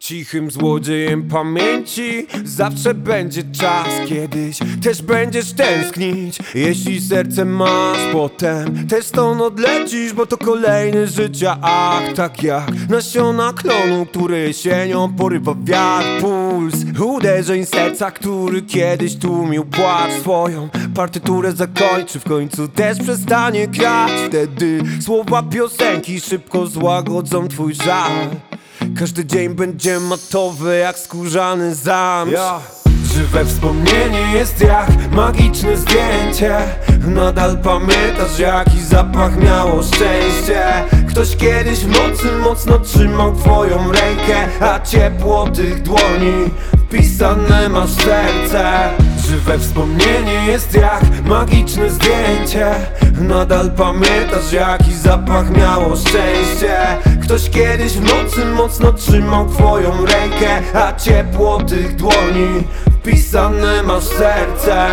Cichym złodziejem pamięci zawsze będzie czas. Kiedyś też będziesz tęsknić. Jeśli serce masz, potem też stąd odlecisz, bo to kolejny życia akt. Tak jak nasiona klonu, który jesienią porywa wiatr. Puls uderzeń serca, który kiedyś tłumił płacz. Swoją partyturę zakończy, w końcu też przestanie grać. Wtedy słowa piosenki szybko złagodzą twój żal. Każdy dzień będzie matowy jak skórzany zamsz. Żywe wspomnienie jest jak magiczne zdjęcie. Nadal pamiętasz, jaki zapach miało szczęście. Ktoś kiedyś w nocy mocno trzymał twoją rękę, a ciepło tych dłoni wpisane masz w serce. Żywe wspomnienie jest jak magiczne zdjęcie. Nadal pamiętasz, jaki zapach miało szczęście. Ktoś kiedyś w nocy mocno trzymał twoją rękę, a ciepło tych dłoni wpisane masz w serce.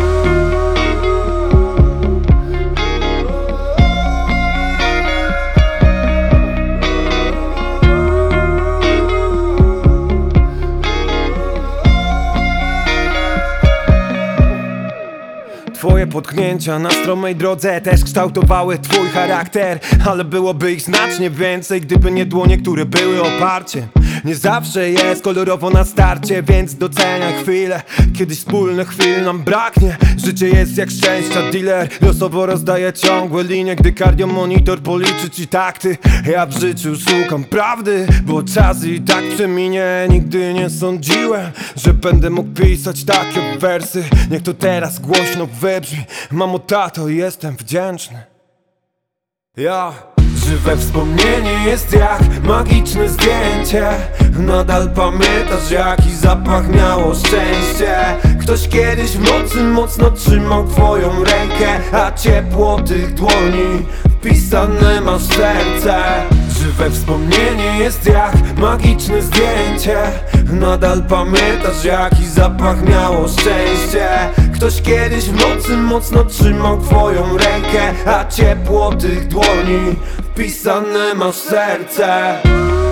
Twoje potknięcia na stromej drodze też kształtowały twój charakter, ale byłoby ich znacznie więcej, gdyby nie dłonie, które były oparciem. Nie zawsze jest kolorowo na starcie, więc doceniaj chwilę, kiedyś wspólnych chwil nam braknie. Życie jest jak szczęścia dealer, losowo rozdaje ciągłe linie, gdy kardiomonitor policzy ci takty. Ja w życiu szukam prawdy, bo czas i tak przeminie. Nigdy nie sądziłem, że będę mógł pisać takie wersy. Niech to teraz głośno wybrzmi. Mamo, tato, jestem wdzięczny. Żywe wspomnienie jest jak magiczne zdjęcie. Nadal pamiętasz, jaki zapach miało szczęście. Ktoś kiedyś w nocy mocno trzymał twoją rękę, a ciepło tych dłoni wpisane masz w serce. Żywe wspomnienie jest jak magiczne zdjęcie. Nadal pamiętasz, jaki zapach miało szczęście. Ktoś kiedyś w nocy mocno trzymał twoją rękę, a ciepło tych dłoni wpisane masz w serce.